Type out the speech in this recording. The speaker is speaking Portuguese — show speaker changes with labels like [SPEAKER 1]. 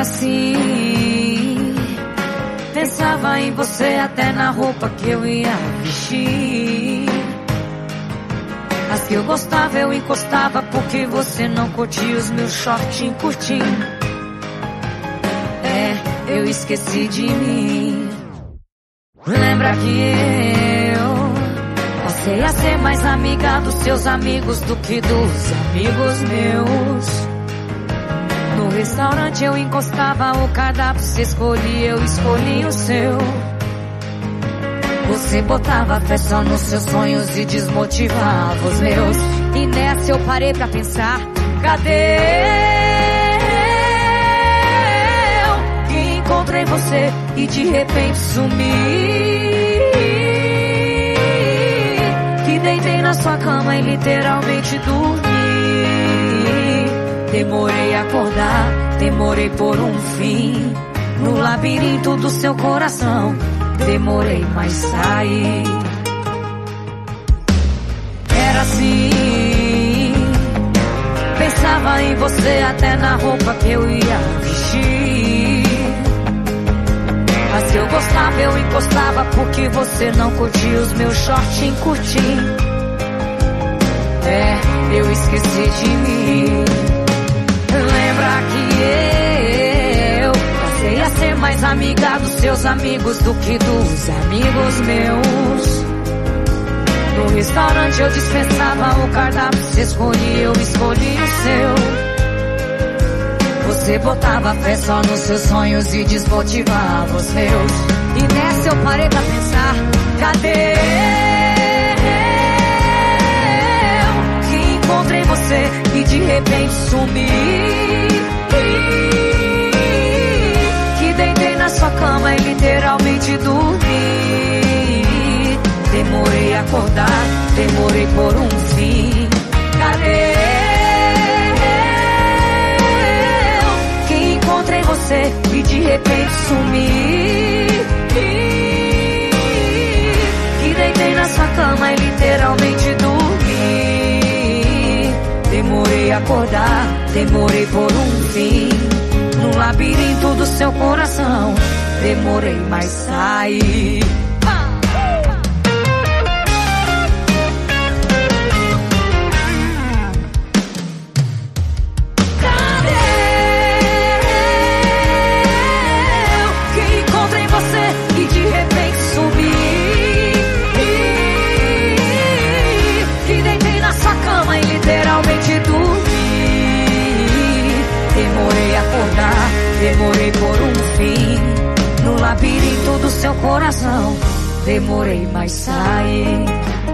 [SPEAKER 1] assim. Pensava em você até na roupa que eu ia vestir. As que eu gostava eu encostava porque você não curtia os meus shortinhos curtinhos. Eu esqueci de mim. Lembra que eu passei a ser mais amiga dos seus amigos do que dos amigos meus. No restaurante eu encostava o cardápio, você escolhia, eu escolhi o seu. Você botava fé só nos seus sonhos e desmotivava os meus. E nessa eu parei pra pensar, cadê eu que encontrei você e de repente sumi? Que deitei na sua cama e literalmente dormi. Demorei a acordar, demorei por um fim. No labirinto do seu coração, demorei, mas saí. Era assim. Pensava em você até na roupa que eu ia vestir. Mas se eu gostava eu encostava porque você não curtia os meus shortinhos curtinhos. Eu esqueci de mim. Lembra que eu passei a ser mais amiga dos seus amigos do que dos amigos meus. No restaurante eu dispensava o cardápio, você escolhia, eu escolhi o seu. Você botava fé só nos seus sonhos e desmotivava os meus. E nessa eu parei pra pensar, cadê eu que encontrei você e de repente sumi? Que deitei na sua cama e literalmente dormi. Demorei a acordar, demorei por um fim. Cadê eu que encontrei você e de repente sumi? Que deitei na sua cama e literalmente dormi. Demorei a acordar, demorei por um fim. No labirinto do seu coração, demorei, mas saí. Demorei por um fim. No labirinto do seu coração, demorei, mas saí.